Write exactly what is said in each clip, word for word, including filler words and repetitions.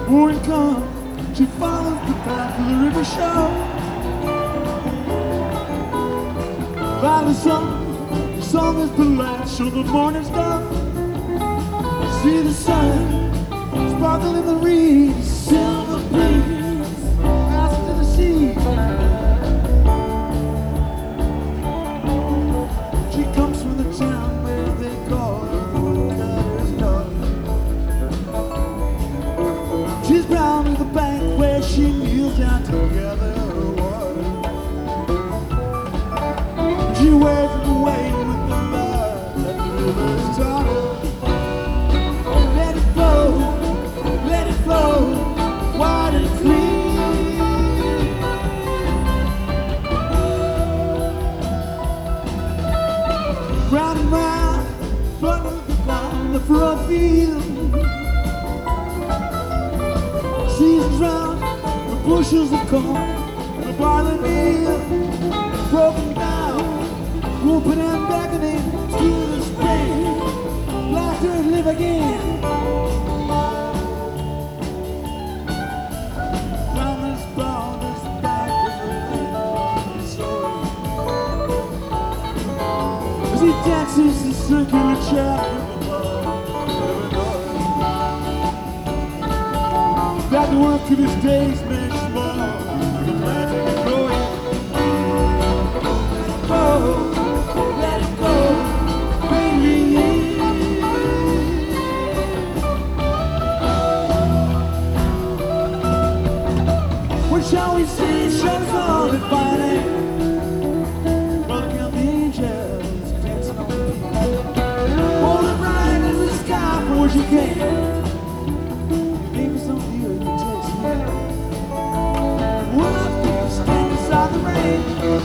Morning comes, she follows the path of the river shore. By the sun, the song is the last till the morning's done. See the sun sparkle in the reeds, silver breeze out to the sea. She comes from the town where they call her the woodcutter's daughter. She's bound to the bank where she kneels down to gather her water. She wears it away with the love that the river's taught her. Let it flow, let it flow, wide and clean. Round and round, front of the ground, the front field. Seasons round, the bushels of corn, the barley meal, broken down, whooping and beckoning, still the spring, laughter and live again. Mama's bound is back with the soul. As he dances the circular track in the mud, got the work of his days made small, the magic is growing. Oh, let it go, baby. What shall we say? Shall all the fighting? Brother count the angels dancing on the beat. Hold it right as the sky for what you can. Maybe some of you can taste me. When I feel stand inside the rain.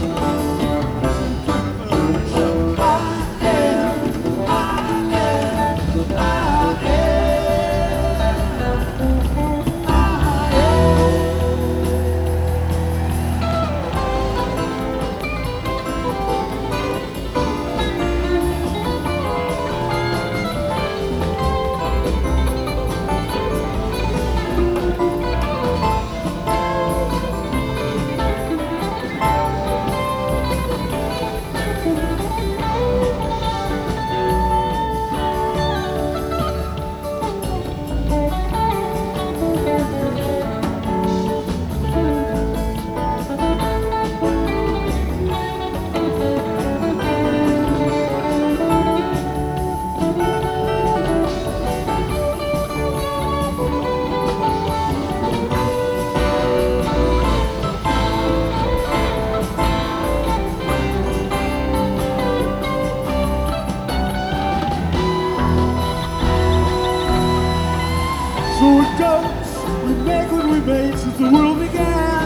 So it goes, we make what we made since the world began.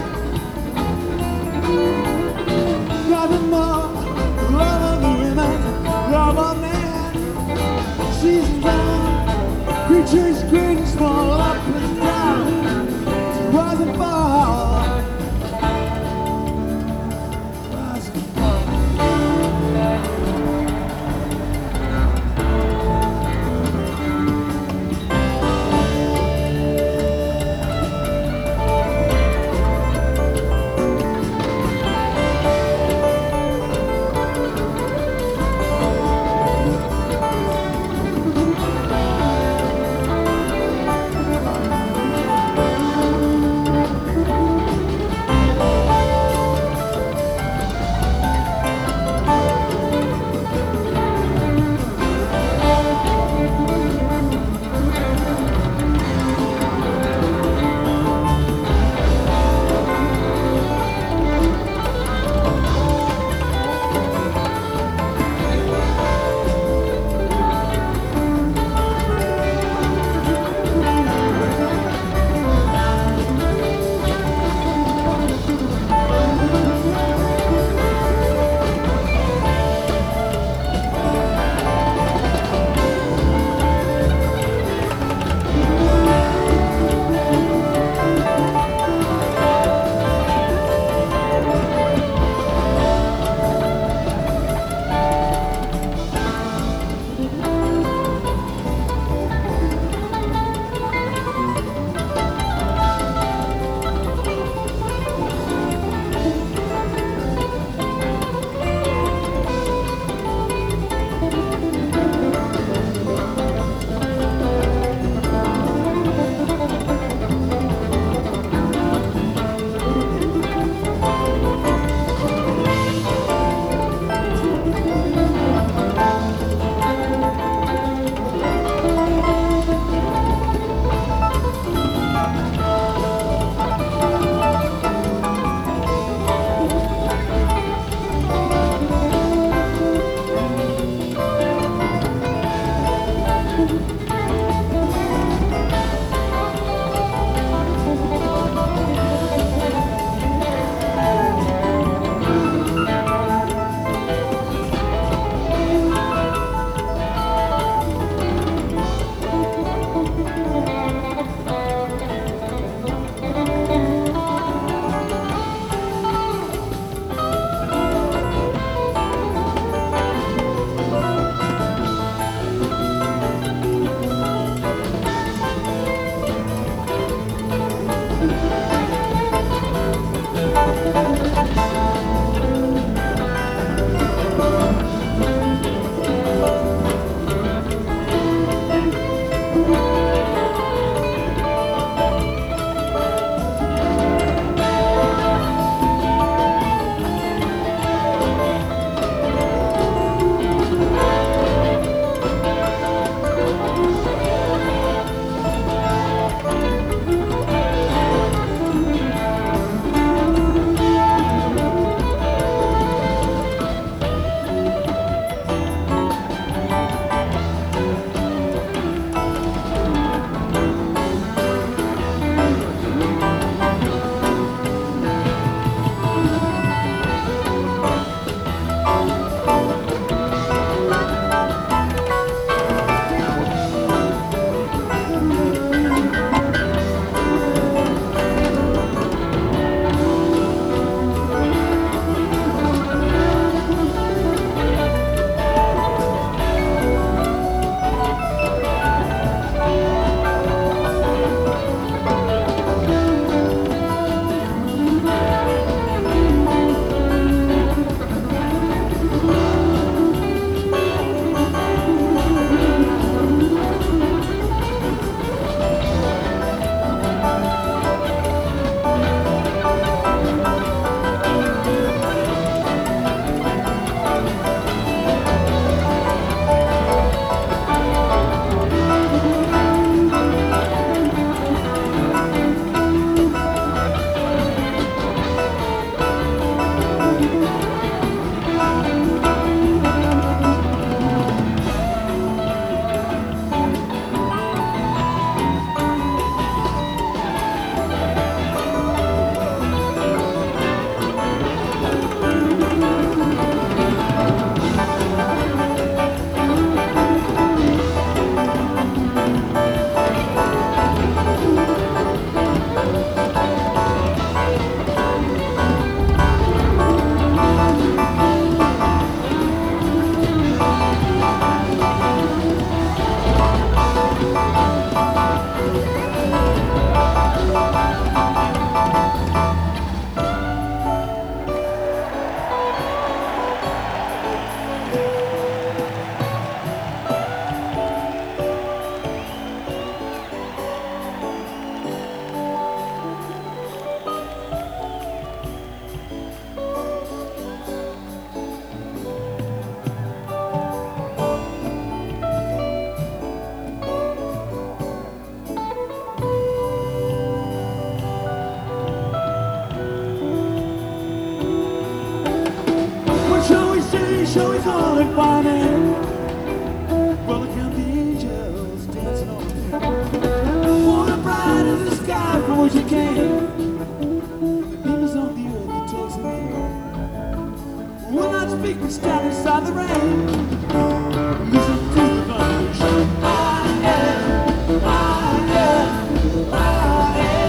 Nothing more, the love of the women, love of man. Seasons round, creatures great and small, up and down, rise and fall. Rise and fall. shall we call it finding? Well, look at the angels dancing on the field. For the bright in the sky from which you came. The beams on the earth that takes me. Will not speak but stand inside the rain. Listen to the vibration. I am, I am, I am.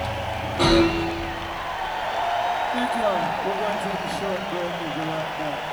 Thank you all. We're going to take a short break and be right back.